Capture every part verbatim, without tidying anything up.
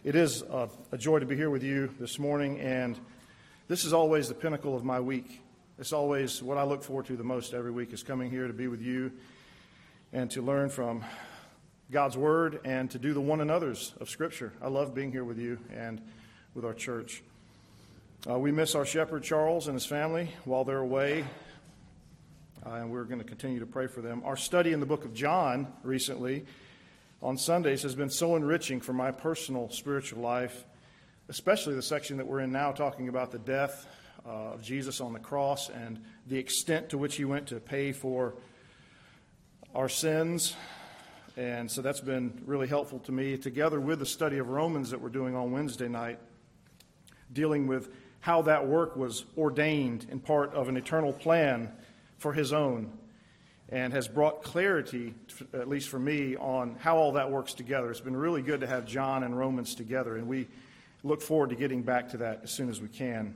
It is a, a joy to be here with you this morning, and this is always the pinnacle of my week. It's always what I look forward to the most every week, is coming here to be with you and to learn from God's Word and to do the one another's of Scripture. I love being here with you and with our church. Uh, we miss our shepherd, Charles, and his family while they're away, uh, and we're going to continue to pray for them. Our study in the book of John recently on Sundays has been so enriching for my personal spiritual life, especially the section that we're in now, talking about the death uh, of Jesus on the cross and the extent to which he went to pay for our sins. And so that's been really helpful to me, together with the study of Romans that we're doing on Wednesday night, dealing with how that work was ordained in part of an eternal plan for his own, and has brought clarity, at least for me, on how all that works together. It's been really good to have John and Romans together, and we look forward to getting back to that as soon as we can.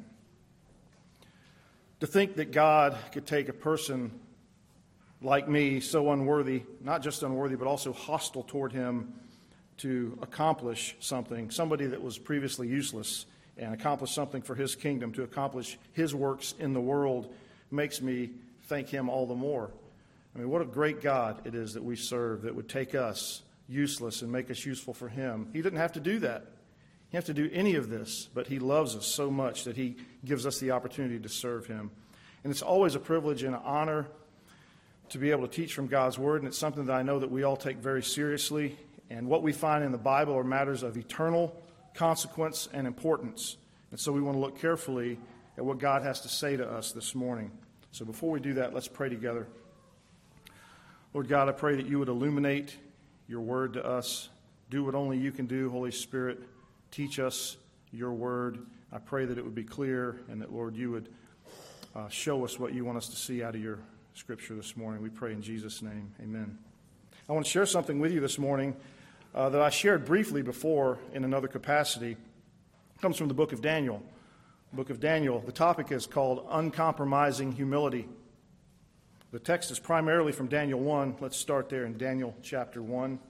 To think that God could take a person like me, so unworthy, not just unworthy, but also hostile toward him, to accomplish something, somebody that was previously useless, and accomplish something for his kingdom, to accomplish his works in the world, makes me thank him all the more. I mean, what a great God it is that we serve, that would take us useless and make us useful for him. He didn't have to do that. He didn't have to do any of this, but he loves us so much that he gives us the opportunity to serve him. And it's always a privilege and an honor to be able to teach from God's Word, and it's something that I know that we all take very seriously. And what we find in the Bible are matters of eternal consequence and importance. And so we want to look carefully at what God has to say to us this morning. So before we do that, let's pray together. Lord God, I pray that you would illuminate your word to us. Do what only you can do, Holy Spirit. Teach us your word. I pray that it would be clear, and that, Lord, you would uh, show us what you want us to see out of your Scripture this morning. We pray in Jesus' name. Amen. I want to share something with you this morning uh, that I shared briefly before in another capacity. It comes from the book of Daniel. The book of Daniel. The topic is called Uncompromising Humility. The text is primarily from Daniel one. Let's start there in Daniel chapter one.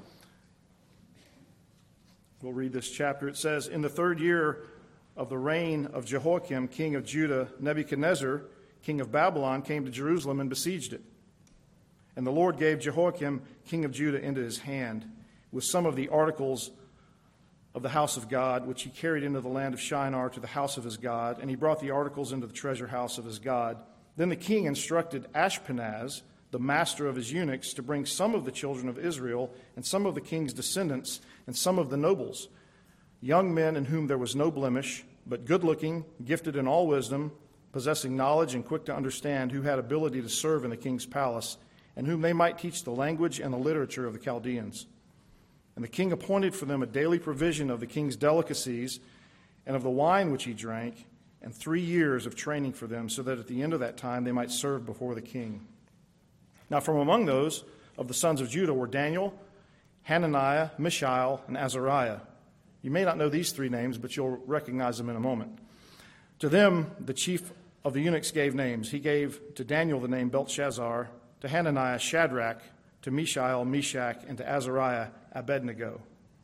We'll read this chapter. It says, "In the third year of the reign of Jehoiakim, king of Judah, Nebuchadnezzar, king of Babylon, came to Jerusalem and besieged it. And the Lord gave Jehoiakim, king of Judah, into his hand, with some of the articles of the house of God, which he carried into the land of Shinar to the house of his God, and he brought the articles into the treasure house of his God. Then the king instructed Ashpenaz, the master of his eunuchs, to bring some of the children of Israel and some of the king's descendants and some of the nobles, young men in whom there was no blemish, but good-looking, gifted in all wisdom, possessing knowledge and quick to understand, who had ability to serve in the king's palace, and whom they might teach the language and the literature of the Chaldeans. And the king appointed for them a daily provision of the king's delicacies and of the wine which he drank, and three years of training for them, so that at the end of that time they might serve before the king. Now from among those of the sons of Judah were Daniel, Hananiah, Mishael, and Azariah. You may not know these three names, but you'll recognize them in a moment. To them the chief of the eunuchs gave names. He gave to Daniel the name Belteshazzar, to Hananiah Shadrach, to Mishael Meshach, and to Azariah Abednego.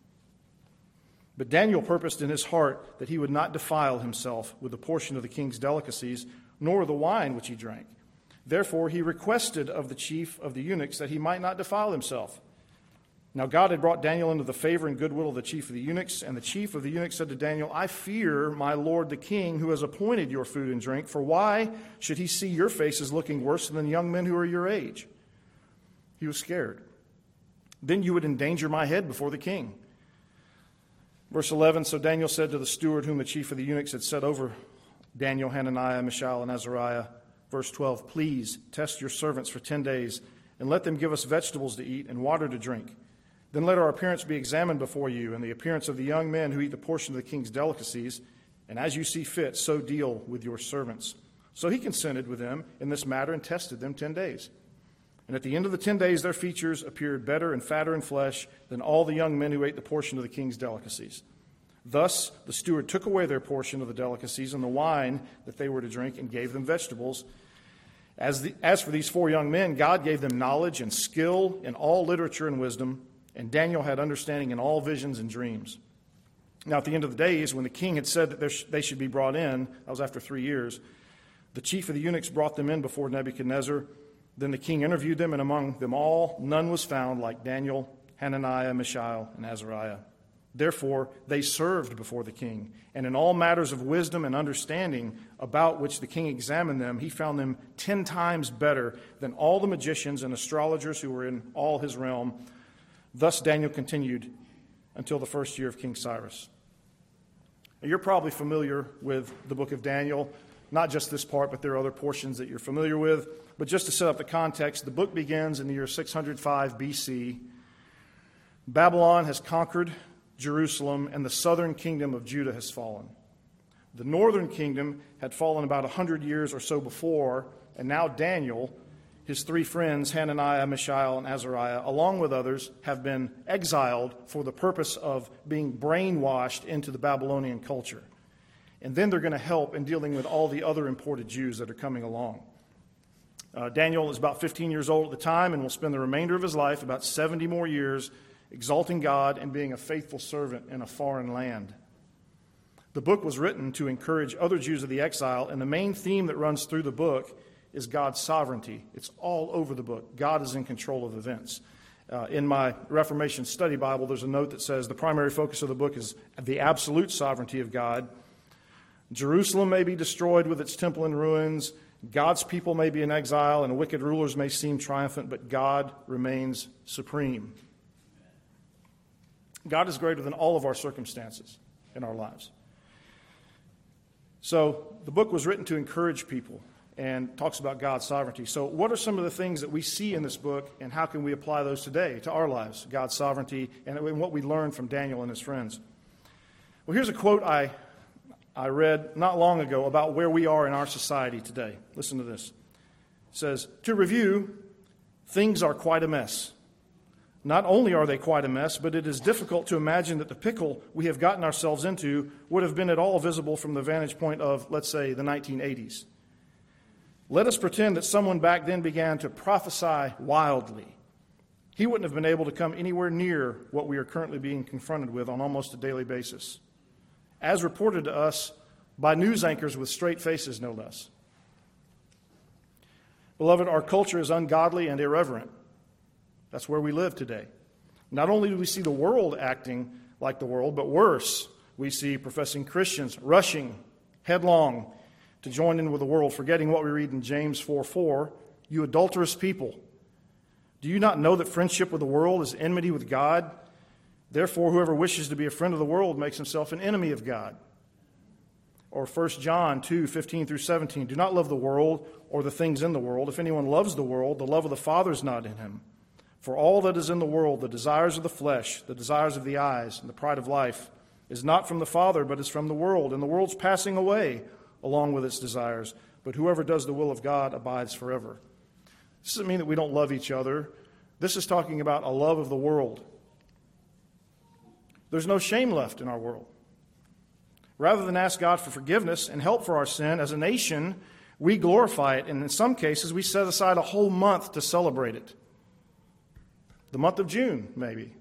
But Daniel purposed in his heart that he would not defile himself with a portion of the king's delicacies, nor the wine which he drank. Therefore he requested of the chief of the eunuchs that he might not defile himself. Now God had brought Daniel into the favor and goodwill of the chief of the eunuchs, and the chief of the eunuchs said to Daniel, I fear my lord the king, who has appointed your food and drink, for why should he see your faces looking worse than young men who are your age? He was scared. Then you would endanger my head before the king. Verse eleven, so Daniel said to the steward whom the chief of the eunuchs had set over Daniel, Hananiah, Mishael, and Azariah, verse twelve, please test your servants for ten days, and let them give us vegetables to eat and water to drink. Then let our appearance be examined before you, and the appearance of the young men who eat the portion of the king's delicacies, and as you see fit, so deal with your servants. So he consented with them in this matter and tested them ten days. And at the end of the ten days, their features appeared better and fatter in flesh than all the young men who ate the portion of the king's delicacies. Thus the steward took away their portion of the delicacies and the wine that they were to drink, and gave them vegetables. As, the, as for these four young men, God gave them knowledge and skill in all literature and wisdom, and Daniel had understanding in all visions and dreams. Now, at the end of the days, when the king had said that there sh- they should be brought in, that was after three years, the chief of the eunuchs brought them in before Nebuchadnezzar. Then the king interviewed them, and among them all none was found like Daniel, Hananiah, Mishael, and Azariah. Therefore they served before the king, and in all matters of wisdom and understanding about which the king examined them, he found them ten times better than all the magicians and astrologers who were in all his realm. Thus Daniel continued until the first year of King Cyrus. Now, you're probably familiar with the book of Daniel, not just this part, but there are other portions that you're familiar with. But just to set up the context, the book begins in the year six hundred five B C. Babylon has conquered Jerusalem, and the southern kingdom of Judah has fallen. The northern kingdom had fallen about one hundred years or so before, and now Daniel, his three friends, Hananiah, Mishael, and Azariah, along with others, have been exiled for the purpose of being brainwashed into the Babylonian culture. And then they're going to help in dealing with all the other imported Jews that are coming along. Uh, Daniel is about fifteen years old at the time and will spend the remainder of his life, about seventy more years, exalting God and being a faithful servant in a foreign land. The book was written to encourage other Jews of the exile, and the main theme that runs through the book is God's sovereignty. It's all over the book. God is in control of events. Uh, in my Reformation Study Bible, there's a note that says the primary focus of the book is the absolute sovereignty of God. Jerusalem may be destroyed with its temple in ruins. God's people may be in exile, and wicked rulers may seem triumphant, but God remains supreme. God is greater than all of our circumstances in our lives. So the book was written to encourage people and talks about God's sovereignty. So what are some of the things that we see in this book, and how can we apply those today to our lives, God's sovereignty, and what we learned from Daniel and his friends? Well, here's a quote I, I read not long ago about where we are in our society today. Listen to this. It says, "To review, things are quite a mess. Not only are they quite a mess, but it is difficult to imagine that the pickle we have gotten ourselves into would have been at all visible from the vantage point of, let's say, the nineteen eighties. Let us pretend that someone back then began to prophesy wildly. He wouldn't have been able to come anywhere near what we are currently being confronted with on almost a daily basis, as reported to us by news anchors with straight faces, no less. Beloved, our culture is ungodly and irreverent. That's where we live today. Not only do we see the world acting like the world, but worse, we see professing Christians rushing headlong to join in with the world, forgetting what we read in James four four, "You adulterous people, do you not know that friendship with the world is enmity with God? Therefore, whoever wishes to be a friend of the world makes himself an enemy of God." Or First John two fifteen through seventeen, "Do not love the world or the things in the world. If anyone loves the world, the love of the Father is not in him. For all that is in the world, the desires of the flesh, the desires of the eyes, and the pride of life, is not from the Father, but is from the world. And the world's passing away along with its desires. But whoever does the will of God abides forever." This doesn't mean that we don't love each other. This is talking about a love of the world. There's no shame left in our world. Rather than ask God for forgiveness and help for our sin, as a nation, we glorify it. And in some cases, we set aside a whole month to celebrate it. The month of June, maybe.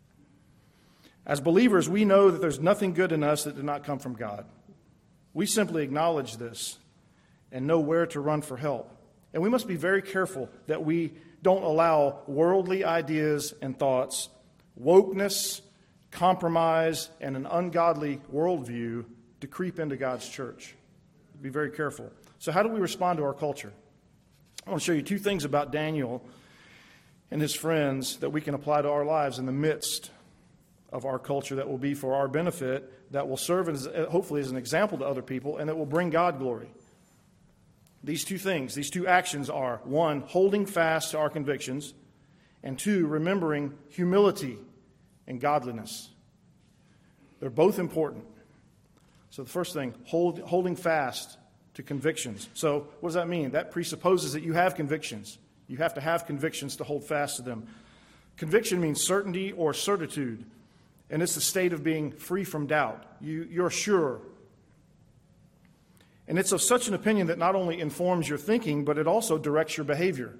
As believers, we know that there's nothing good in us that did not come from God. We simply acknowledge this and know where to run for help. And we must be very careful that we don't allow worldly ideas and thoughts, wokeness, compromise, and an ungodly worldview to creep into God's church. Be very careful. So how do we respond to our culture? I want to show you two things about Daniel and his friends that we can apply to our lives in the midst of our culture that will be for our benefit, that will serve as, hopefully as an example to other people, and that will bring God glory. These two things, these two actions are, one, holding fast to our convictions, and two, remembering humility and godliness. They're both important. So the first thing, hold, holding fast to convictions. So what does that mean? That presupposes that you have convictions. You have to have convictions to hold fast to them. Conviction means certainty or certitude, and it's the state of being free from doubt. You, you're sure. And it's of such an opinion that not only informs your thinking, but it also directs your behavior.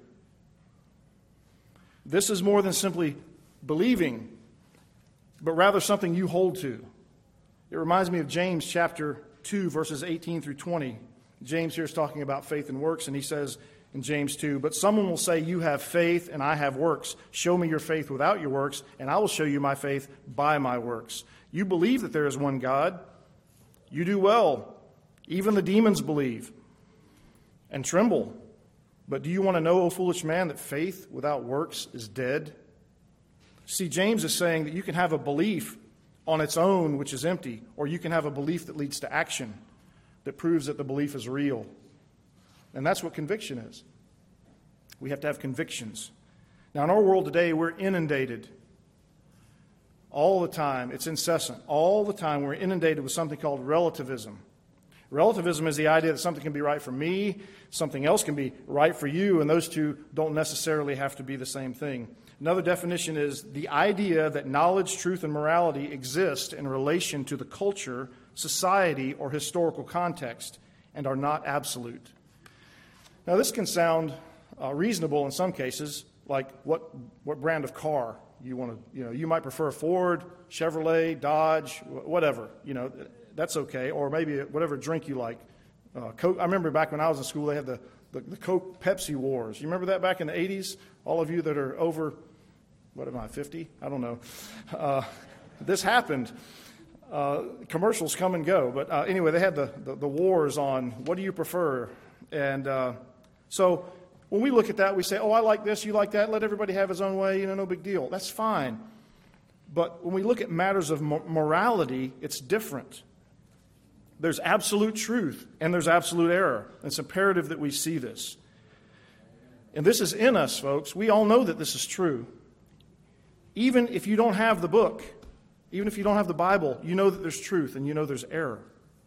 This is more than simply believing, but rather something you hold to. It reminds me of James chapter two, verses eighteen through twenty. James here is talking about faith and works, and he says in James two, "But someone will say, 'You have faith, and I have works. Show me your faith without your works, and I will show you my faith by my works. You believe that there is one God. You do well. Even the demons believe and tremble. But do you want to know, O foolish man, that faith without works is dead?'" See, James is saying that you can have a belief on its own, which is empty, or you can have a belief that leads to action, that proves that the belief is real. And that's what conviction is. We have to have convictions. Now, in our world today, we're inundated all the time. It's incessant. All the time, we're inundated with something called relativism. Relativism is the idea that something can be right for me, something else can be right for you, and those two don't necessarily have to be the same thing. Another definition is the idea that knowledge, truth, and morality exist in relation to the culture, society, or historical context and are not absolute. Now, this can sound uh, reasonable in some cases, like what what brand of car you want to, you know, you might prefer Ford, Chevrolet, Dodge, whatever, you know, that's okay, or maybe whatever drink you like. Uh, Coke. I remember back when I was in school, they had the, the, the Coke Pepsi wars. You remember that back in the eighties? All of you that are over, what am I, fifty? I don't know. Uh, this happened. Uh, commercials come and go. But uh, anyway, they had the, the, the wars on what do you prefer. And uh, so when we look at that, we say, oh, I like this, you like that, let everybody have his own way, you know, no big deal. That's fine. But when we look at matters of morality, it's different. There's absolute truth and there's absolute error. It's imperative that we see this. And this is in us, folks. We all know that this is true. Even if you don't have the book, even if you don't have the Bible, you know that there's truth and you know there's error.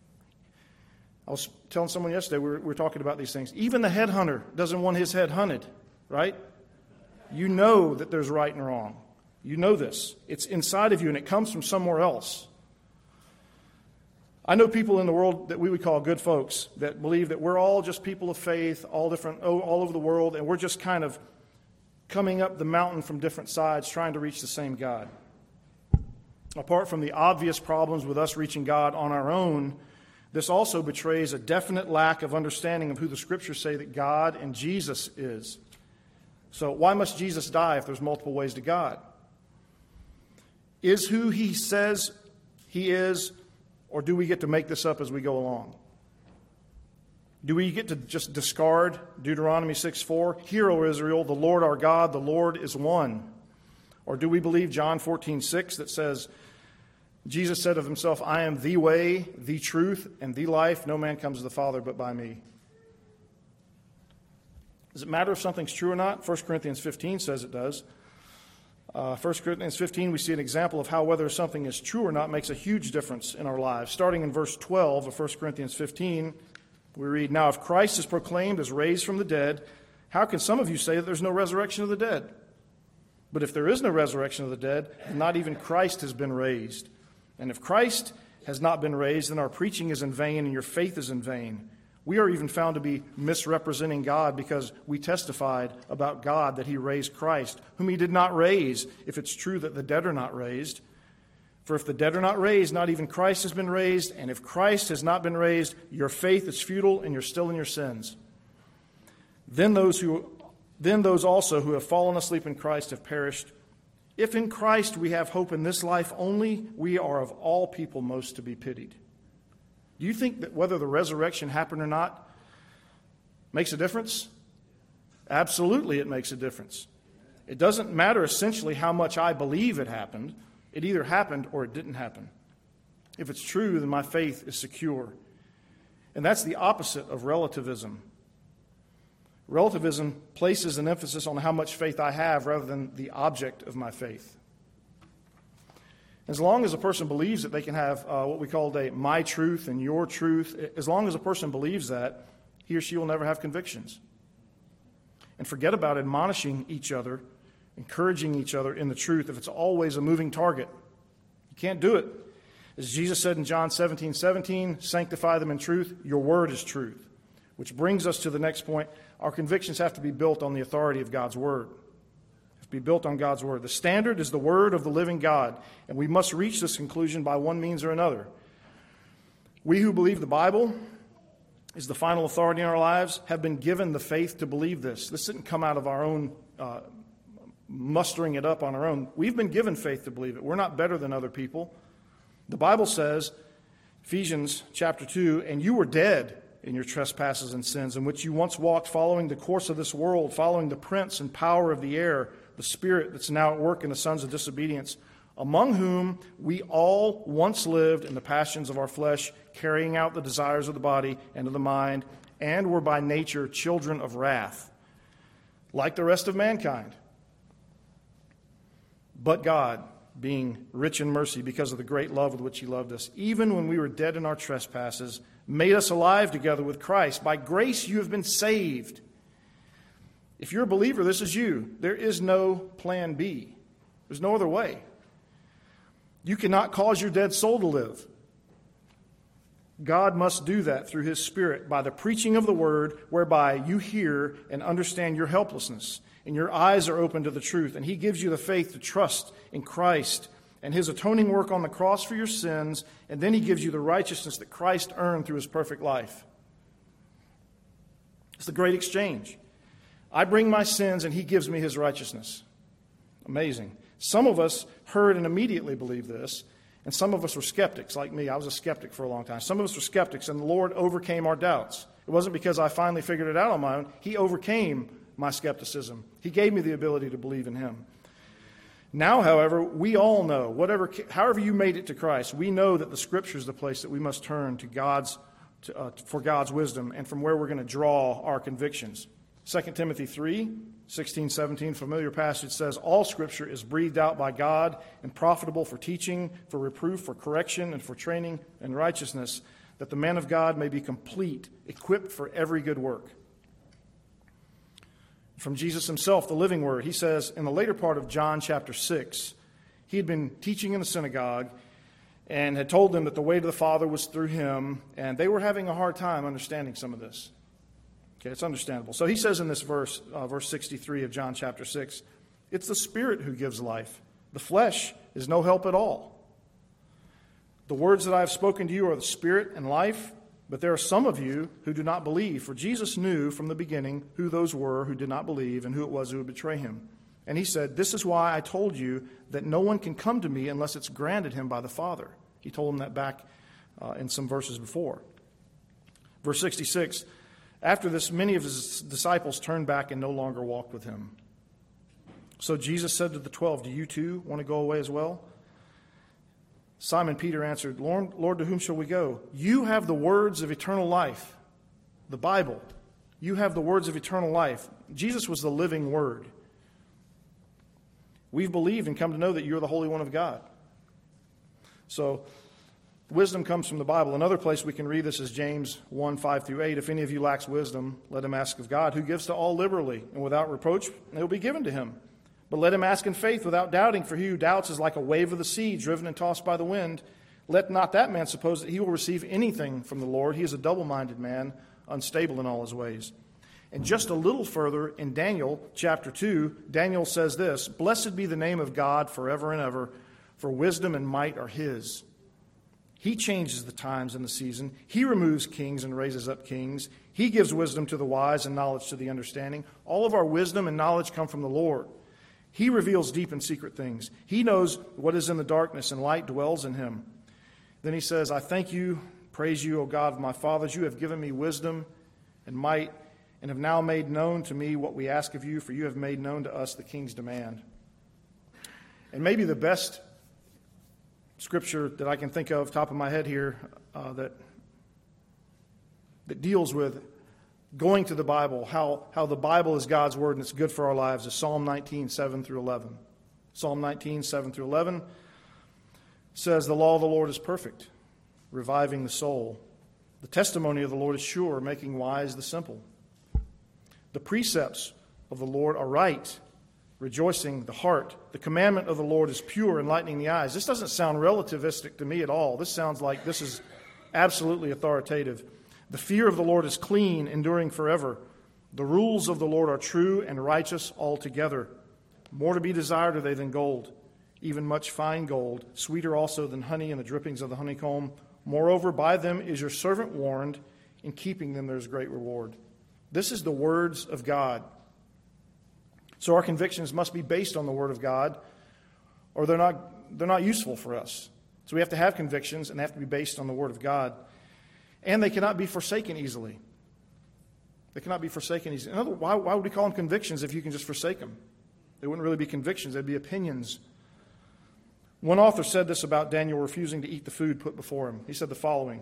I was telling someone yesterday, we were, we were talking about these things. Even the headhunter doesn't want his head hunted, right? You know that there's right and wrong. You know this. It's inside of you and it comes from somewhere else. I know people in the world that we would call good folks that believe that we're all just people of faith, all different, all over the world, and we're just kind of coming up the mountain from different sides trying to reach the same God. Apart from the obvious problems with us reaching God on our own, this also betrays a definite lack of understanding of who the Scriptures say that God and Jesus is. So why must Jesus die if there's multiple ways to God? Is who he says he is, or do we get to make this up as we go along? Do we get to just discard Deuteronomy six four? Hear, O Israel, the Lord our God, the Lord is one. Or do we believe John fourteen six that says, Jesus said of himself, I am the way, the truth, and the life. No man comes to the Father but by me. Does it matter if something's true or not? First Corinthians fifteen says it does. Uh, First Corinthians fifteen, we see an example of how whether something is true or not makes a huge difference in our lives. Starting in verse twelve of First Corinthians fifteen, we read, Now if Christ is proclaimed as raised from the dead, how can some of you say that there's no resurrection of the dead? But if there is no resurrection of the dead, not even Christ has been raised. And if Christ has not been raised, then our preaching is in vain and your faith is in vain. We are even found to be misrepresenting God because we testified about God that he raised Christ, whom he did not raise, if it's true that the dead are not raised. For if the dead are not raised, not even Christ has been raised. And if Christ has not been raised, your faith is futile and you're still in your sins. Then those who, then those also who have fallen asleep in Christ have perished. If in Christ we have hope in this life only, we are of all people most to be pitied. Do you think that whether the resurrection happened or not makes a difference? Absolutely, it makes a difference. It doesn't matter essentially how much I believe it happened. It either happened or it didn't happen. If it's true, then my faith is secure. And that's the opposite of relativism. Relativism places an emphasis on how much faith I have rather than the object of my faith. As long as a person believes that they can have uh, what we call a my truth and your truth, as long as a person believes that, he or she will never have convictions. And forget about admonishing each other, encouraging each other in the truth if it's always a moving target. You can't do it. As Jesus said in John seventeen seventeen, sanctify them in truth, your word is truth. Which brings us to the next point. Our convictions have to be built on the authority of God's word. Be built on God's word. The standard is the word of the living God, and we must reach this conclusion by one means or another. We who believe the Bible is the final authority in our lives have been given the faith to believe this. This didn't come out of our own uh, mustering it up on our own. We've been given faith to believe it. We're not better than other people. The Bible says, Ephesians chapter two, and you were dead in your trespasses and sins, in which you once walked, following the course of this world, following the prince and power of the air, the spirit that's now at work in the sons of disobedience, among whom we all once lived in the passions of our flesh, carrying out the desires of the body and of the mind, and were by nature children of wrath, like the rest of mankind. But God, being rich in mercy because of the great love with which he loved us, even when we were dead in our trespasses, made us alive together with Christ. By grace you have been saved. If you're a believer, this is you. There is no plan B. There's no other way. You cannot cause your dead soul to live. God must do that through his Spirit by the preaching of the word, whereby you hear and understand your helplessness, and your eyes are open to the truth, and he gives you the faith to trust in Christ and his atoning work on the cross for your sins, and then he gives you the righteousness that Christ earned through his perfect life. It's the great exchange. I bring my sins, and he gives me his righteousness. Amazing. Some of us heard and immediately believed this, and some of us were skeptics, like me. I was a skeptic for a long time. Some of us were skeptics, and the Lord overcame our doubts. It wasn't because I finally figured it out on my own. He overcame my skepticism. He gave me the ability to believe in him. Now, however, we all know, whatever, however you made it to Christ, we know that the Scripture is the place that we must turn to God's, to, uh, for God's wisdom and from where we're going to draw our convictions. Second Timothy three, sixteen, seventeen, familiar passage says, all Scripture is breathed out by God and profitable for teaching, for reproof, for correction, and for training in righteousness, that the man of God may be complete, equipped for every good work. From Jesus himself, the living word, he says in the later part of John chapter six, he had been teaching in the synagogue and had told them that the way to the Father was through him, and they were having a hard time understanding some of this. Okay, it's understandable. So he says in this verse, uh, verse sixty-three of John chapter six, it's the Spirit who gives life. The flesh is no help at all. The words that I have spoken to you are the Spirit and life, but there are some of you who do not believe. For Jesus knew from the beginning who those were who did not believe and who it was who would betray him. And he said, this is why I told you that no one can come to me unless it's granted him by the Father. He told him that back uh, in some verses before. Verse sixty-six, after this, many of his disciples turned back and no longer walked with him. So Jesus said to the twelve, do you too want to go away as well? Simon Peter answered, Lord, Lord, to whom shall we go? You have the words of eternal life, the Bible. You have the words of eternal life. Jesus was the living word. We've believed and come to know that you're the Holy One of God. So wisdom comes from the Bible. Another place we can read this is James one, five through eight. If any of you lacks wisdom, let him ask of God, who gives to all liberally and without reproach, and it will be given to him. But let him ask in faith without doubting, for he who doubts is like a wave of the sea, driven and tossed by the wind. Let not that man suppose that he will receive anything from the Lord. He is a double-minded man, unstable in all his ways. And just a little further in Daniel chapter two, Daniel says this, blessed be the name of God forever and ever, for wisdom and might are his. He changes the times and the season. He removes kings and raises up kings. He gives wisdom to the wise and knowledge to the understanding. All of our wisdom and knowledge come from the Lord. He reveals deep and secret things. He knows what is in the darkness, and light dwells in him. Then he says, I thank you, praise you, O God of my fathers. You have given me wisdom and might, and have now made known to me what we ask of you, for you have made known to us the king's demand. And maybe the best scripture that I can think of, top of my head here, uh, that, that deals with going to the Bible, how, how the Bible is God's word and it's good for our lives, is Psalm nineteen, seven through eleven. Psalm nineteen, seven through eleven says, the law of the Lord is perfect, reviving the soul. The testimony of the Lord is sure, making wise the simple. The precepts of the Lord are right, rejoicing the heart. The commandment of the Lord is pure, enlightening the eyes. This doesn't sound relativistic to me at all. This sounds like this is absolutely authoritative. The fear of the Lord is clean, enduring forever. The rules of the Lord are true and righteous altogether. More to be desired are they than gold, even much fine gold, sweeter also than honey and the drippings of the honeycomb. Moreover, by them is your servant warned. In keeping them there is great reward. This is the words of God. So our convictions must be based on the Word of God, or they're not, they're not useful for us. So we have to have convictions, and they have to be based on the Word of God. And they cannot be forsaken easily. They cannot be forsaken easily. In other words, why, why would we call them convictions if you can just forsake them? They wouldn't really be convictions. They'd be opinions. One author said this about Daniel refusing to eat the food put before him. He said the following.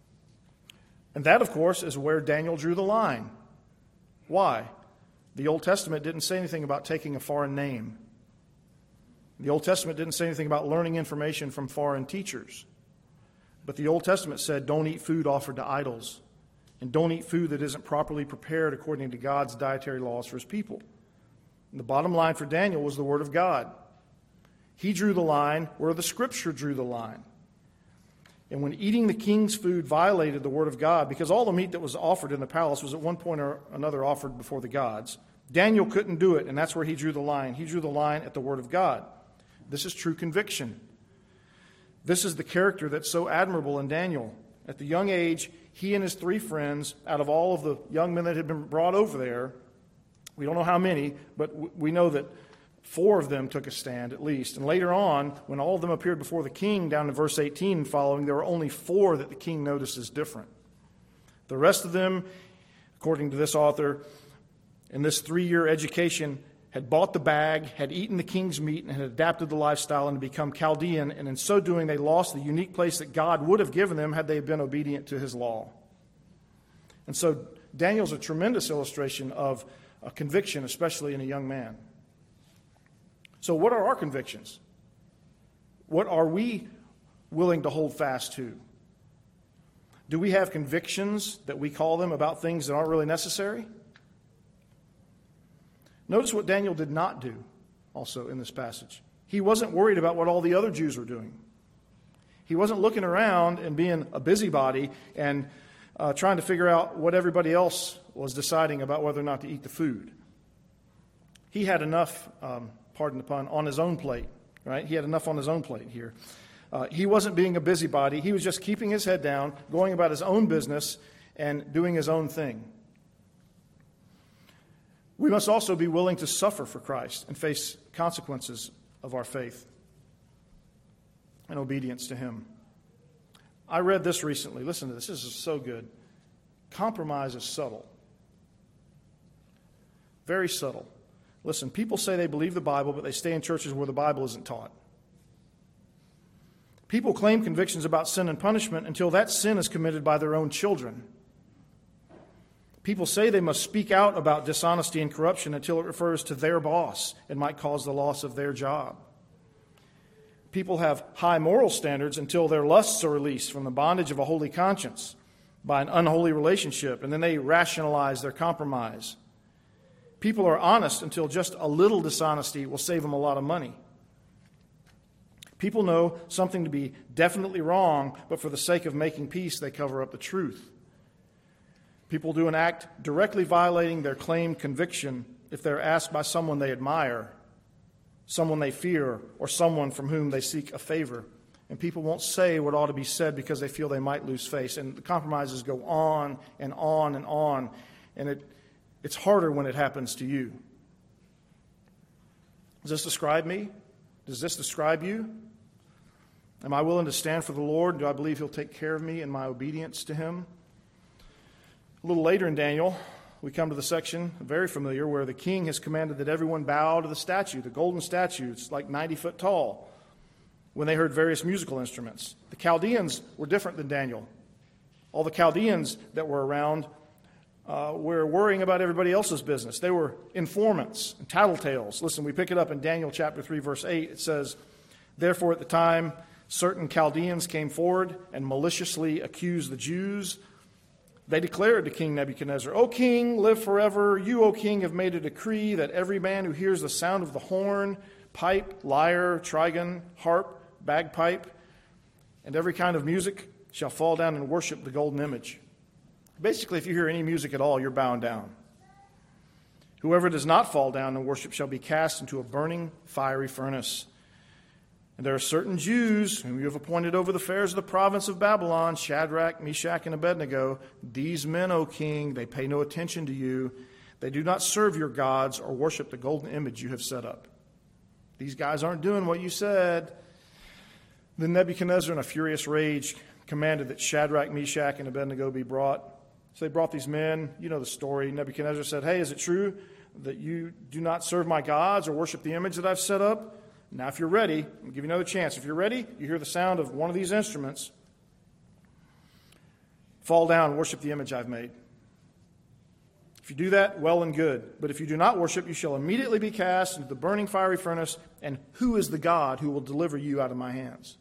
And that, of course, is where Daniel drew the line. Why? The Old Testament didn't say anything about taking a foreign name. The Old Testament didn't say anything about learning information from foreign teachers. But the Old Testament said, don't eat food offered to idols. And don't eat food that isn't properly prepared according to God's dietary laws for his people. And the bottom line for Daniel was the Word of God. He drew the line where the Scripture drew the line. And when eating the king's food violated the Word of God, because all the meat that was offered in the palace was at one point or another offered before the gods, Daniel couldn't do it, and that's where he drew the line. He drew the line at the Word of God. This is true conviction. This is the character that's so admirable in Daniel. At the young age, he and his three friends, out of all of the young men that had been brought over there, we don't know how many, but we know that four of them took a stand at least. And later on, when all of them appeared before the king, down in verse eighteen and following, there were only four that the king noticed as different. The rest of them, according to this author, in this three-year education, had bought the bag, had eaten the king's meat, and had adapted the lifestyle and become Chaldean. And in so doing, they lost the unique place that God would have given them had they been obedient to his law. And so Daniel's a tremendous illustration of a conviction, especially in a young man. So what are our convictions? What are we willing to hold fast to? Do we have convictions that we call them about things that aren't really necessary? Notice what Daniel did not do also in this passage. He wasn't worried about what all the other Jews were doing. He wasn't looking around and being a busybody and uh, trying to figure out what everybody else was deciding about whether or not to eat the food. He had enough... Um, pardon the pun, on his own plate, right? He had enough on his own plate here. Uh, he wasn't being a busybody. He was just keeping his head down, going about his own business, and doing his own thing. We must also be willing to suffer for Christ and face consequences of our faith and obedience to him. I read this recently. Listen to this. This is so good. Compromise is subtle. Very subtle. Listen, people say they believe the Bible, but they stay in churches where the Bible isn't taught. People claim convictions about sin and punishment until that sin is committed by their own children. People say they must speak out about dishonesty and corruption until it refers to their boss and might cause the loss of their job. People have high moral standards until their lusts are released from the bondage of a holy conscience by an unholy relationship, and then they rationalize their compromise. People are honest until just a little dishonesty will save them a lot of money. People know something to be definitely wrong, but for the sake of making peace, they cover up the truth. People do an act directly violating their claimed conviction if they're asked by someone they admire, someone they fear, or someone from whom they seek a favor. And people won't say what ought to be said because they feel they might lose face. And the compromises go on and on and on. And it It's harder when it happens to you. Does this describe me? Does this describe you? Am I willing to stand for the Lord? Do I believe he'll take care of me in my obedience to him? A little later in Daniel, we come to the section, very familiar, where the king has commanded that everyone bow to the statue, the golden statue. It's like ninety foot tall. When they heard various musical instruments. The Chaldeans were different than Daniel. All the Chaldeans that were around Uh, were worrying about everybody else's business. They were informants and tattletales. Listen, we pick it up in Daniel chapter three, verse eight. It says, therefore at the time certain Chaldeans came forward and maliciously accused the Jews. They declared to King Nebuchadnezzar, O king, live forever. You, O king, have made a decree that every man who hears the sound of the horn, pipe, lyre, trigon, harp, bagpipe, and every kind of music shall fall down and worship the golden image. Basically, if you hear any music at all, you're bowing down. Whoever does not fall down and worship shall be cast into a burning, fiery furnace. And there are certain Jews whom you have appointed over the affairs of the province of Babylon, Shadrach, Meshach, and Abednego. These men, O king, they pay no attention to you. They do not serve your gods or worship the golden image you have set up. These guys aren't doing what you said. Then Nebuchadnezzar, in a furious rage, commanded that Shadrach, Meshach, and Abednego be brought. So they brought these men. You know the story. Nebuchadnezzar said, hey, is it true that you do not serve my gods or worship the image that I've set up? Now, if you're ready, I'll give you another chance. If you're ready, you hear the sound of one of these instruments. Fall down and worship the image I've made. If you do that, well and good. But if you do not worship, you shall immediately be cast into the burning fiery furnace. And who is the God who will deliver you out of my hands?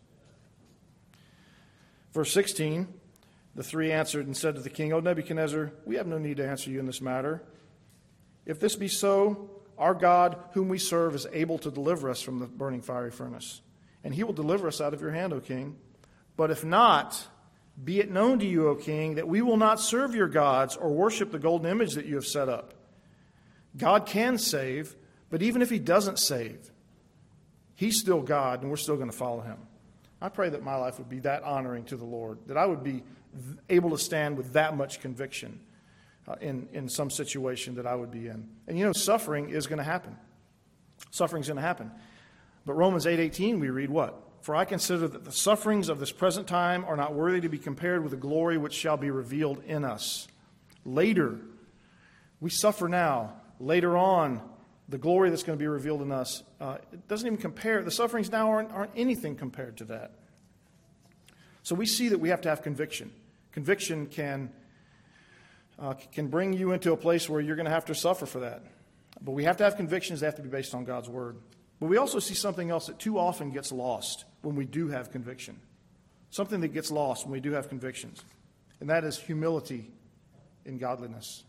Verse sixteen, the three answered and said to the king, O Nebuchadnezzar, we have no need to answer you in this matter. If this be so, our God, whom we serve, is able to deliver us from the burning fiery furnace, and he will deliver us out of your hand, O king. But if not, be it known to you, O king, that we will not serve your gods or worship the golden image that you have set up. God can save, but even if he doesn't save, he's still God, and we're still going to follow him. I pray that my life would be that honoring to the Lord, that I would be able to stand with that much conviction Uh, in, in some situation that I would be in. And you know, suffering is going to happen. Suffering is going to happen. But Romans eight eighteen, we read what? For I consider that the sufferings of this present time are not worthy to be compared with the glory which shall be revealed in us. Later, we suffer now. Later on, the glory that's going to be revealed in us, uh, it doesn't even compare. The sufferings now aren't, aren't anything compared to that. So we see that we have to have conviction. Conviction can Uh, can bring you into a place where you're going to have to suffer for that. But we have to have convictions that have to be based on God's word. But we also see something else that too often gets lost when we do have conviction. Something that gets lost when we do have convictions. And that is humility in godliness.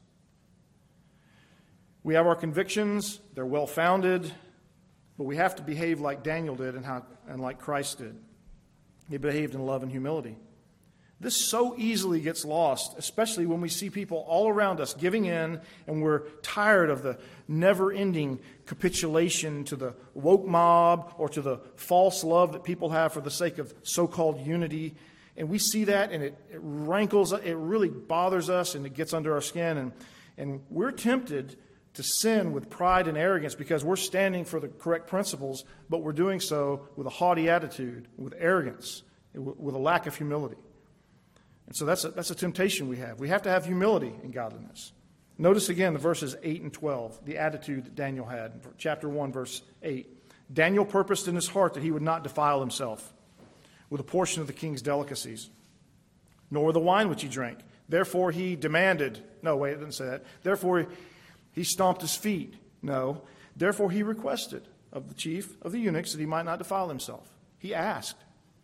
We have our convictions. They're well-founded. But we have to behave like Daniel did and, how, and like Christ did. He behaved in love and humility. This so easily gets lost, especially when we see people all around us giving in, and we're tired of the never-ending capitulation to the woke mob or to the false love that people have for the sake of so-called unity. And we see that, and it, it rankles, it really bothers us, and it gets under our skin. And, and we're tempted to sin with pride and arrogance because we're standing for the correct principles, but we're doing so with a haughty attitude, with arrogance, with a lack of humility. And so that's a, that's a temptation we have. We have to have humility in godliness. Notice again the verses eight and twelve, the attitude that Daniel had. Chapter one, verse eight. Daniel purposed in his heart that he would not defile himself with a portion of the king's delicacies, nor with the wine which he drank. Therefore he demanded, no, wait, it didn't say that. Therefore he stomped his feet. No. Therefore he requested of the chief of the eunuchs that he might not defile himself. He asked.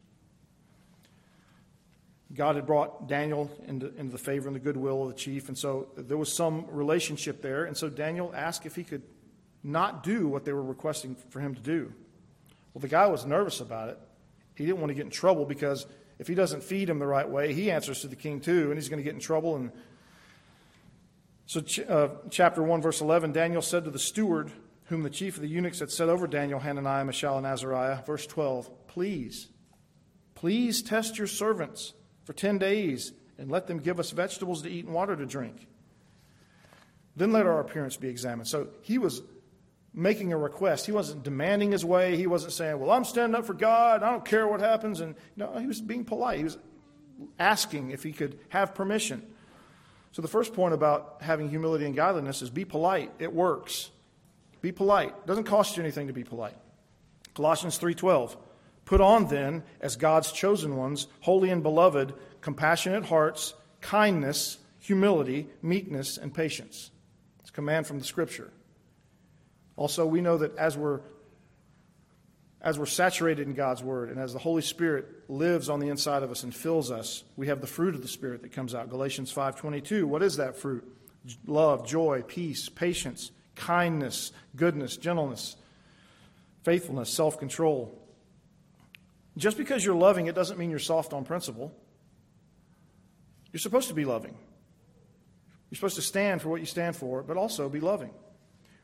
God had brought Daniel into, into the favor and the goodwill of the chief, and so there was some relationship there. And so Daniel asked if he could not do what they were requesting for him to do. Well, the guy was nervous about it. He didn't want to get in trouble because if he doesn't feed him the right way, he answers to the king too, and he's going to get in trouble. And so uh, chapter one, verse eleven, Daniel said to the steward, whom the chief of the eunuchs had set over Daniel, Hananiah, Mishael, and Azariah, verse twelve, please, please test your servants for ten days, and let them give us vegetables to eat and water to drink. Then let our appearance be examined. So he was making a request. He wasn't demanding his way. He wasn't saying, well, I'm standing up for God. I don't care what happens. And no, he was being polite. He was asking if he could have permission. So the first point about having humility and godliness is be polite. It works. Be polite. It doesn't cost you anything to be polite. Colossians three twelve. Put on then, as God's chosen ones, holy and beloved, compassionate hearts, kindness, humility, meekness, and patience. It's a command from the Scripture. Also, we know that as we're, as we're saturated in God's Word and as the Holy Spirit lives on the inside of us and fills us, we have the fruit of the Spirit that comes out. Galatians five twenty-two, what is that fruit? Love, joy, peace, patience, kindness, goodness, gentleness, faithfulness, self-control. Just because you're loving, it doesn't mean you're soft on principle. You're supposed to be loving. You're supposed to stand for what you stand for, but also be loving.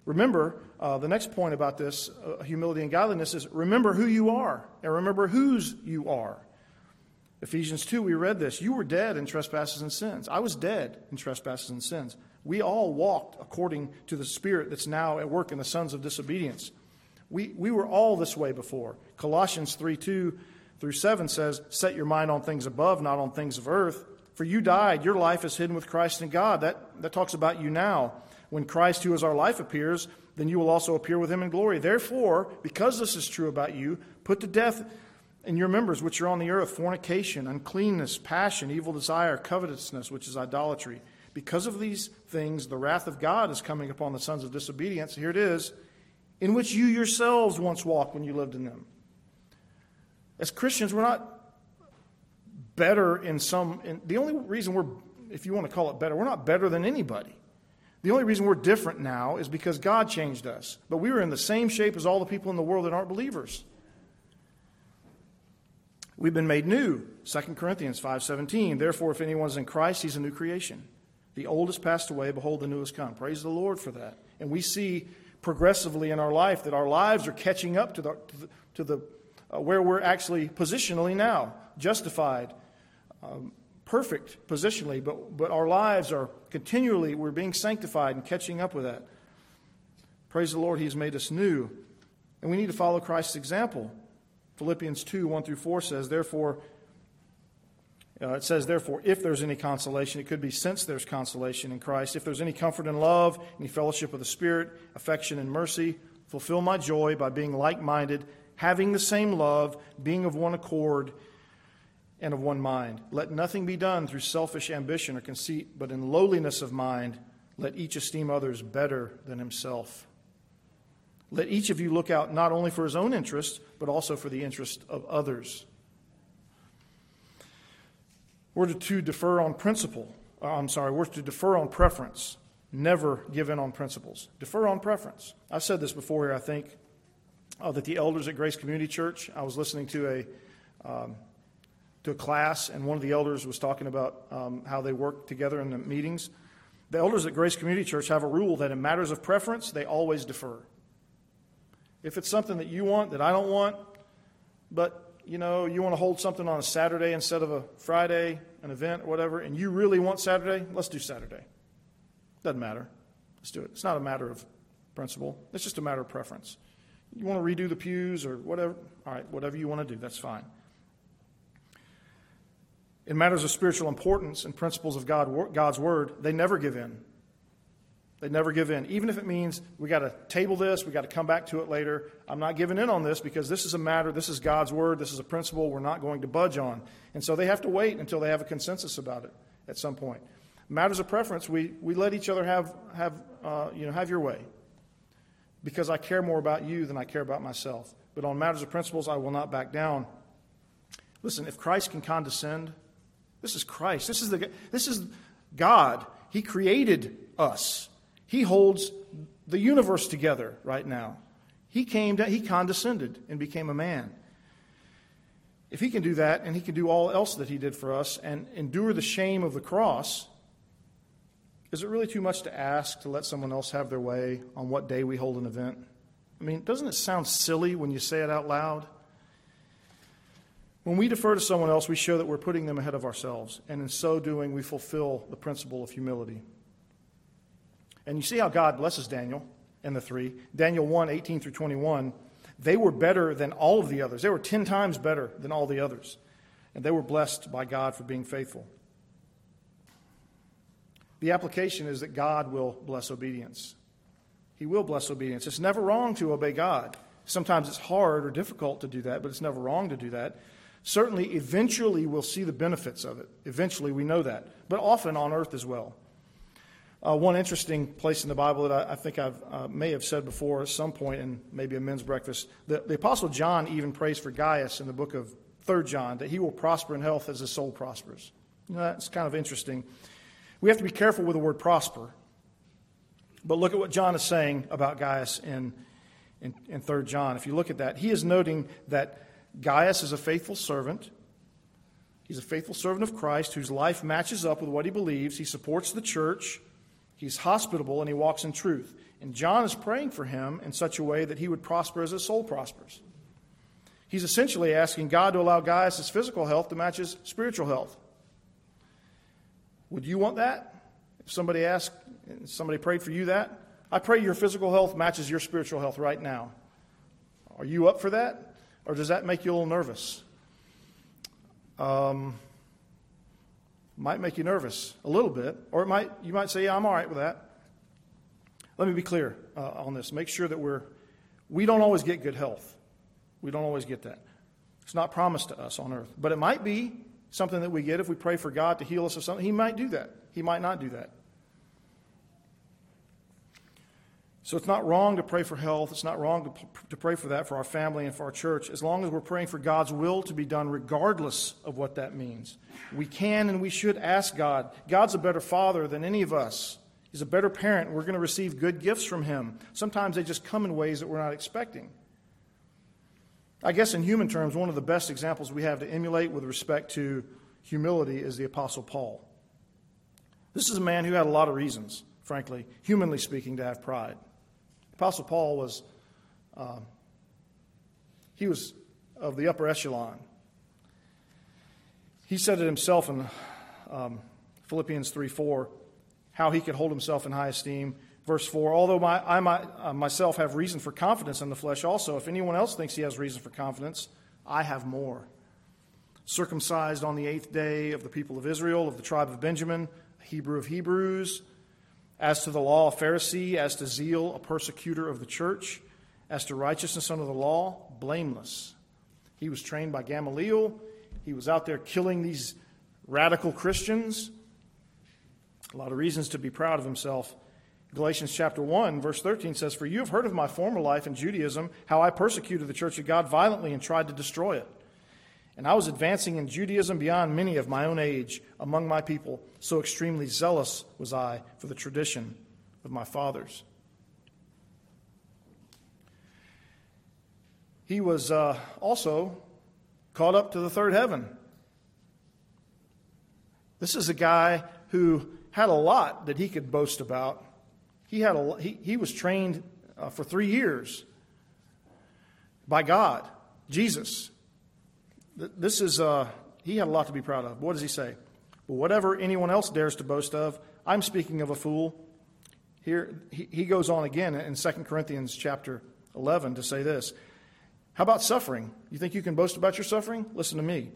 Remember, uh, the next point about this, uh, humility and godliness, is remember who you are and remember whose you are. Ephesians two, we read this. You were dead in trespasses and sins. I was dead in trespasses and sins. We all walked according to the Spirit that's now at work in the sons of disobedience. We, we were all this way before. Colossians three, two through seven says, set your mind on things above, not on things of earth. For you died, your life is hidden with Christ in God. That, that talks about you now. When Christ, who is our life, appears, then you will also appear with him in glory. Therefore, because this is true about you, put to death in your members which are on the earth, fornication, uncleanness, passion, evil desire, covetousness, which is idolatry. Because of these things, the wrath of God is coming upon the sons of disobedience. Here it is, in which you yourselves once walked when you lived in them. As Christians, we're not better in some... In, the only reason we're, if you want to call it better, we're not better than anybody. The only reason we're different now is because God changed us. But we were in the same shape as all the people in the world that aren't believers. We've been made new. Second Corinthians five seventeen. Therefore, if anyone's in Christ, he's a new creation. The old has passed away. Behold, the new has come. Praise the Lord for that. And we see progressively in our life that our lives are catching up to the, to the, to the uh, where we're actually positionally now, justified, um, perfect positionally, but, but our lives are continually, we're being sanctified and catching up with that. Praise the Lord, he's made us new. And we need to follow Christ's example. Philippians two, one through four says, therefore, uh, it says, therefore, if there's any consolation, it could be since there's consolation in Christ. If there's any comfort and love, any fellowship of the Spirit, affection and mercy, fulfill my joy by being like-minded, having the same love, being of one accord, and of one mind. Let nothing be done through selfish ambition or conceit, but in lowliness of mind, let each esteem others better than himself. Let each of you look out not only for his own interest, but also for the interest of others. We're to defer on principle. Uh, I'm sorry, we're to defer on preference. Never give in on principles. Defer on preference. I've said this before here, I think, uh, that the elders at Grace Community Church, I was listening to a... Um, to a class, and one of the elders was talking about um, how they work together in the meetings. The elders at Grace Community Church have a rule that in matters of preference, they always defer. If it's something that you want that I don't want, but, you know, you want to hold something on a Saturday instead of a Friday, an event or whatever, and you really want Saturday, let's do Saturday. Doesn't matter. Let's do it. It's not a matter of principle. It's just a matter of preference. You want to redo the pews or whatever, all right, whatever you want to do, that's fine. In matters of spiritual importance and principles of God, God's Word, they never give in. They never give in. Even if it means we got to table this, we got to come back to it later. I'm not giving in on this because this is a matter, this is God's Word, this is a principle we're not going to budge on. And so they have to wait until they have a consensus about it at some point. Matters of preference, we, we let each other have, have, uh, you know, have your way. Because I care more about you than I care about myself. But on matters of principles, I will not back down. Listen, if Christ can condescend... This is Christ. This is the this is God. He created us. He holds the universe together right now. He came down, he condescended and became a man. If he can do that and he can do all else that he did for us and endure the shame of the cross, is it really too much to ask to let someone else have their way on what day we hold an event? I mean, doesn't it sound silly when you say it out loud? When we defer to someone else, we show that we're putting them ahead of ourselves. And in so doing, we fulfill the principle of humility. And you see how God blesses Daniel and the three. Daniel one, eighteen through twenty-one. They were better than all of the others. They were ten times better than all the others. And they were blessed by God for being faithful. The application is that God will bless obedience. He will bless obedience. It's never wrong to obey God. Sometimes it's hard or difficult to do that, but it's never wrong to do that. Certainly, eventually, we'll see the benefits of it. Eventually, we know that. But often on earth as well. Uh, one interesting place in the Bible that I, I think I uh, may have said before at some point in maybe a men's breakfast, the, the Apostle John even prays for Gaius in the book of Third John, that he will prosper in health as his soul prospers. You know, that's kind of interesting. We have to be careful with the word prosper. But look at what John is saying about Gaius in, in, in Third John. If you look at that, he is noting that Gaius is a faithful servant. He's a faithful servant of Christ whose life matches up with what he believes. He supports the church. He's hospitable and he walks in truth. And John is praying for him in such a way that he would prosper as his soul prospers. He's essentially asking God to allow Gaius' physical health to match his spiritual health. Would you want that? If somebody asked, somebody prayed for you that, I pray your physical health matches your spiritual health right now. Are you up for that? Or does that make you a little nervous? Um, might make you nervous a little bit. Or it might you might say, yeah, I'm all right with that. Let me be clear uh, on this. Make sure that we're, we don't always get good health. We don't always get that. It's not promised to us on earth. But it might be something that we get if we pray for God to heal us of something. He might do that. He might not do that. So it's not wrong to pray for health. It's not wrong to, to pray for that for our family and for our church, as long as we're praying for God's will to be done regardless of what that means. We can and we should ask God. God's a better father than any of us. He's a better parent. We're going to receive good gifts from him. Sometimes they just come in ways that we're not expecting. I guess in human terms, one of the best examples we have to emulate with respect to humility is the Apostle Paul. This is a man who had a lot of reasons, frankly, humanly speaking, to have pride. Apostle Paul was, uh, he was of the upper echelon. He said it himself in um, Philippians three four, how he could hold himself in high esteem. Verse four, although my, I might, uh, myself have reason for confidence in the flesh also, if anyone else thinks he has reason for confidence, I have more. Circumcised on the eighth day, of the people of Israel, of the tribe of Benjamin, Hebrew of Hebrews, as to the law, a Pharisee, as to zeal, a persecutor of the church, as to righteousness under the law, blameless. He was trained by Gamaliel. He was out there killing these radical Christians. A lot of reasons to be proud of himself. Galatians chapter one, verse thirteen says, for you have heard of my former life in Judaism, how I persecuted the church of God violently and tried to destroy it. And I was advancing in Judaism beyond many of my own age among my people. So extremely zealous was I for the tradition of my fathers. He was uh, also caught up to the third heaven. This is a guy who had a lot that he could boast about. He had a he, he was trained uh, for three years by God, Jesus. This is, uh, he had a lot to be proud of. What does he say? But whatever anyone else dares to boast of, I'm speaking of a fool. Here, he, he goes on again in Second Corinthians chapter eleven to say this. How about suffering? You think you can boast about your suffering? Listen to me.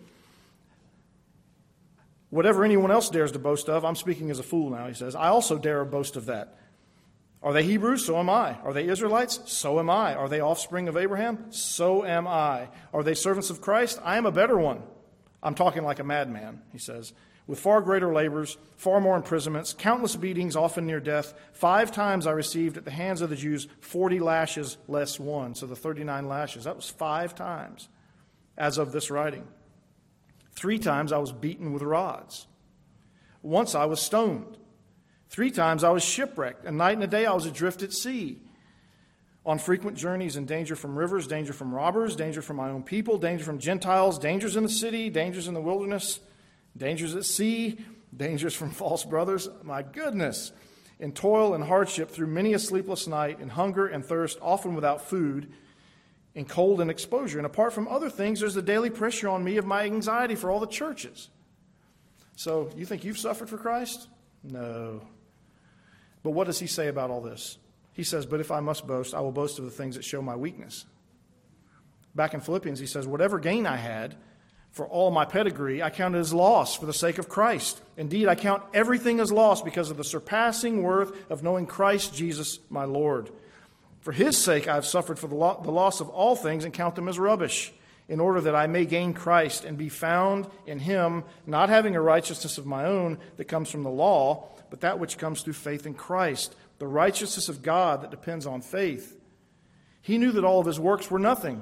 Whatever anyone else dares to boast of, I'm speaking as a fool now, he says. I also dare boast of that. Are they Hebrews? So am I. Are they Israelites? So am I. Are they offspring of Abraham? So am I. Are they servants of Christ? I am a better one. I'm talking like a madman, he says. With far greater labors, far more imprisonments, countless beatings, often near death. Five times I received at the hands of the Jews forty lashes less one. So the thirty-nine lashes, that was five times as of this writing. Three times I was beaten with rods. Once I was stoned. Three times I was shipwrecked. A night and a day I was adrift at sea. On frequent journeys in danger from rivers, danger from robbers, danger from my own people, danger from Gentiles, dangers in the city, dangers in the wilderness, dangers at sea, dangers from false brothers. My goodness. In toil and hardship through many a sleepless night, in hunger and thirst, often without food, in cold and exposure. And apart from other things, there's the daily pressure on me of my anxiety for all the churches. So you think you've suffered for Christ? No. But what does he say about all this? He says, but if I must boast, I will boast of the things that show my weakness. Back in Philippians, he says, whatever gain I had for all my pedigree, I count it as loss for the sake of Christ. Indeed, I count everything as loss because of the surpassing worth of knowing Christ Jesus, my Lord. For his sake I have suffered for the loss of all things and count them as rubbish, in order that I may gain Christ and be found in him, not having a righteousness of my own that comes from the law, but that which comes through faith in Christ, the righteousness of God that depends on faith. He knew that all of his works were nothing.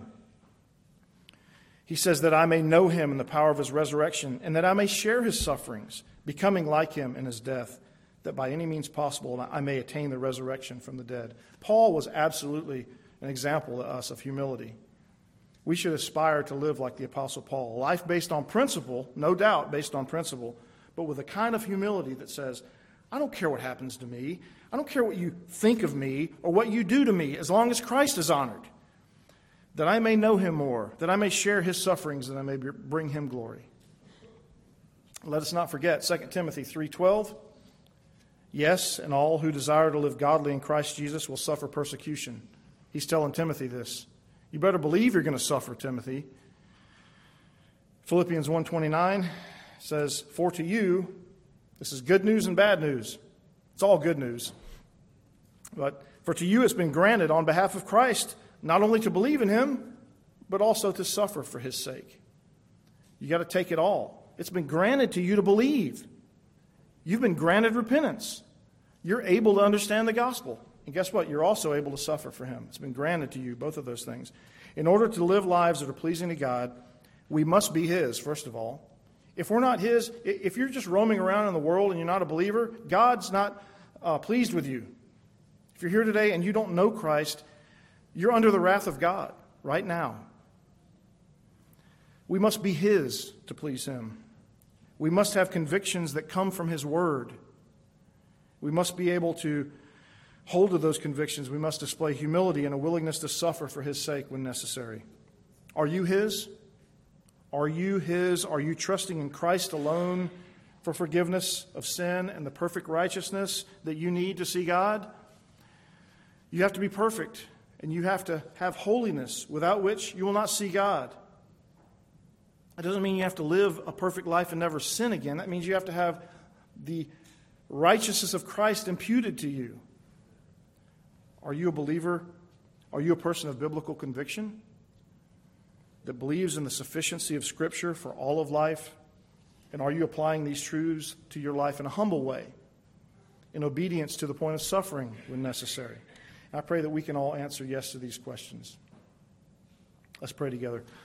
He says that I may know him in the power of his resurrection, and that I may share his sufferings, becoming like him in his death, that by any means possible I may attain the resurrection from the dead. Paul was absolutely an example to us of humility. We should aspire to live like the Apostle Paul, a life based on principle, no doubt based on principle, but with a kind of humility that says, I don't care what happens to me. I don't care what you think of me or what you do to me, as long as Christ is honored, that I may know him more, that I may share his sufferings, that I may bring him glory. Let us not forget Second Timothy three twelve. Yes, and all who desire to live godly in Christ Jesus will suffer persecution. He's telling Timothy this. You better believe you're going to suffer, Timothy. Philippians one twenty-nine says, for to you, this is good news and bad news. It's all good news. But for to you it's been granted on behalf of Christ, not only to believe in him, but also to suffer for his sake. You got to take it all. It's been granted to you to believe. You've been granted repentance. You're able to understand the gospel. And guess what? You're also able to suffer for him. It's been granted to you, both of those things. In order to live lives that are pleasing to God, we must be his, first of all. If we're not his, if you're just roaming around in the world and you're not a believer, God's not uh, pleased with you. If you're here today and you don't know Christ, you're under the wrath of God right now. We must be his to please him. We must have convictions that come from his word. We must be able to hold to those convictions. We must display humility and a willingness to suffer for his sake when necessary. Are you his? Are you his? Are you trusting in Christ alone for forgiveness of sin and the perfect righteousness that you need to see God? You have to be perfect, and you have to have holiness, without which you will not see God. It doesn't mean you have to live a perfect life and never sin again. That means you have to have the righteousness of Christ imputed to you. Are you a believer? Are you a person of biblical conviction that believes in the sufficiency of Scripture for all of life? And are you applying these truths to your life in a humble way, in obedience to the point of suffering when necessary? And I pray that we can all answer yes to these questions. Let's pray together.